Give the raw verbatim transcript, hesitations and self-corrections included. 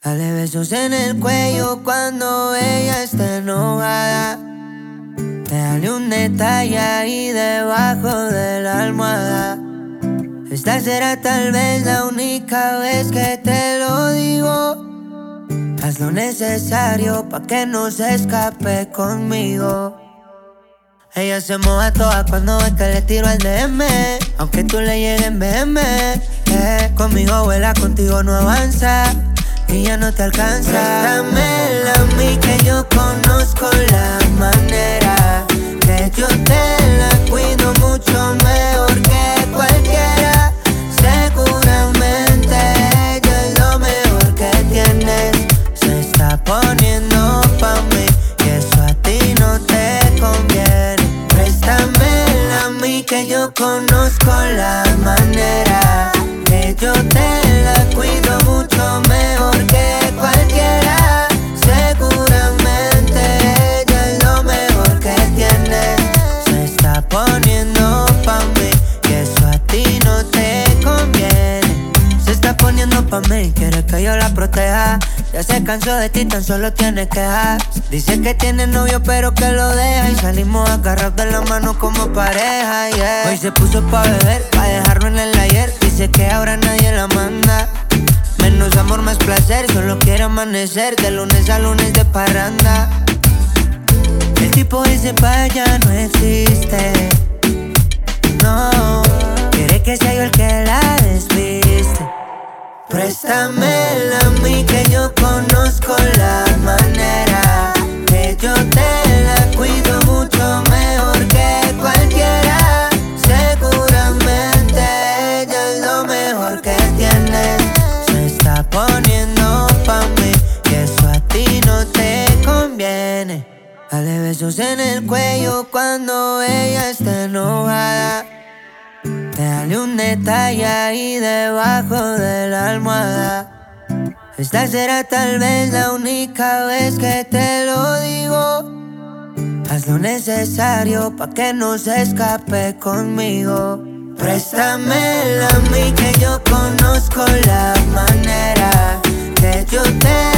Dale besos en el cuello cuando ella está enojada. Dale un detalle ahí debajo de la almohada. Esta será tal vez la única vez que te lo digo. Haz lo necesario pa' que no se escape conmigo. Ella se moja toda cuando ve que le tiro al D M. Aunque tú le llegues en B M, eh, conmigo vuela, contigo no avanza y ya no te alcanza. Préstamela a mí que yo conozco la manera, que yo te la cuido mucho mejor que cualquiera. Seguramente ella es lo mejor que tienes. Se está poniendo pa' mí y eso a ti no te conviene. Préstamela a mí que yo conozco la manera, que yo te la cuido mucho mejor que cualquiera. Seguramente ella es lo mejor que tienes. Se está poniendo pa' mí y eso a ti no te conviene. Se está poniendo pa' mí, quiere que yo la proteja. Ya se cansó de ti, tan solo tiene quejas. Dice que tiene novio pero que lo deja, y salimos agarrados de la mano como pareja, yeah. Hoy se puso pa' beber, pa' dejarlo en el ayer. Dice que ahora nadie la manda. Menos amor, más placer, solo quiere amanecer de lunes a lunes de parranda. El tipo ese pa' allá no existe, no, quiere que sea yo el que la despiste. Préstamela a mí que yo conozco la manera, que yo te la cuido mucho mejor que cualquiera. Seguramente ella es lo mejor que tienes. Se está poniendo pa' mí y eso a ti no te conviene. Dale besos en el cuello cuando ella está enojada. Dale un detalle ahí debajo de la almohada. Esta será tal vez la única vez que te lo digo. Haz lo necesario pa' que no se escape conmigo. Préstamela a mí que yo conozco la manera, que yo te